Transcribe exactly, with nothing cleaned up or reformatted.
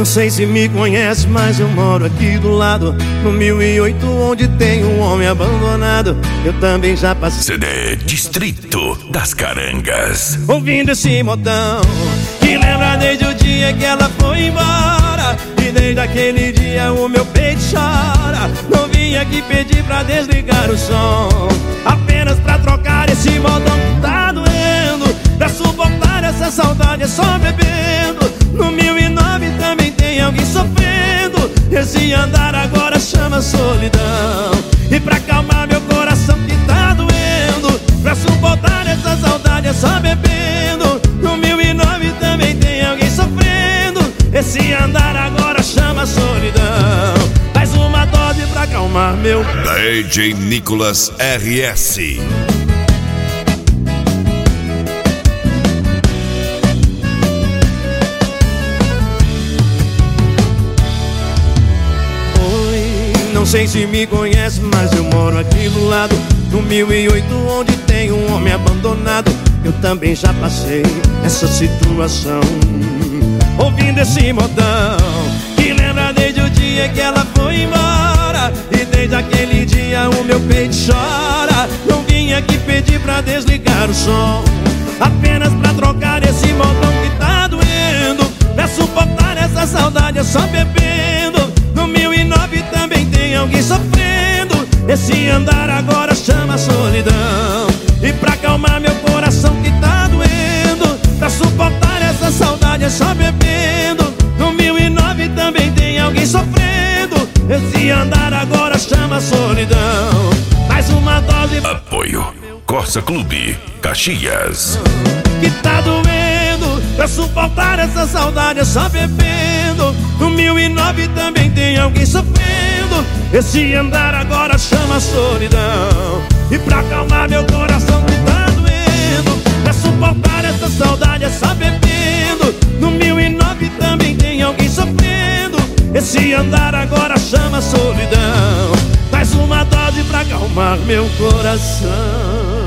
sei se me conhece, mas eu moro aqui do lado, no mil e oito, onde tem um homem abandonado. Eu também já passei. C D Distrito das Carangas. Ouvindo esse modão que lembra desde o dia que ela foi embora. E desde aquele dia o meu peito chora. Não vim aqui pedir pra desligar o som, apenas pra trocar esse modão que tá doendo. Pra suportar essa saudade é só bebendo. No mil e nove também tem alguém sofrendo. Esse andar agora chama solidão. E pra acalmar meu coração que tá doendo, pra suportar essa saudade é só bebendo. No mil e nove também tem alguém sofrendo. Esse andar agora chama solidão. Mais uma dose pra acalmar meu. D J Nicolas R S. Não sei se me conhece, mas eu moro aqui do lado, no mil e oito, onde tem um homem abandonado. Eu também já passei essa situação, ouvindo esse modão que lembra desde o dia que ela foi embora. E desde aquele dia o meu peito chora. Não vim aqui pedir pra desligar o som, apenas pra trocar esse modão que tá doendo. Pra suportar essa saudade é só bebendo. No mil e nove também tem alguém sofrendo. Esse andar agora chama solidão. E pra acalmar meu coração que tá doendo, pra suportar essa saudade é só bebendo. No mil e nove também tem alguém sofrendo. Esse andar agora chama solidão. Mais uma dose. Apoio Corsa Clube Caxias. Que tá doendo, pra suportar essa saudade é só bebendo. No mil e nove também tem alguém sofrendo. Esse andar agora chama solidão. E pra acalmar meu coração que tá doendo, pra suportar essa saudade é só bebendo. No mil e nove também tem alguém sofrendo. Esse andar agora chama solidão. Mais uma dose pra acalmar meu coração.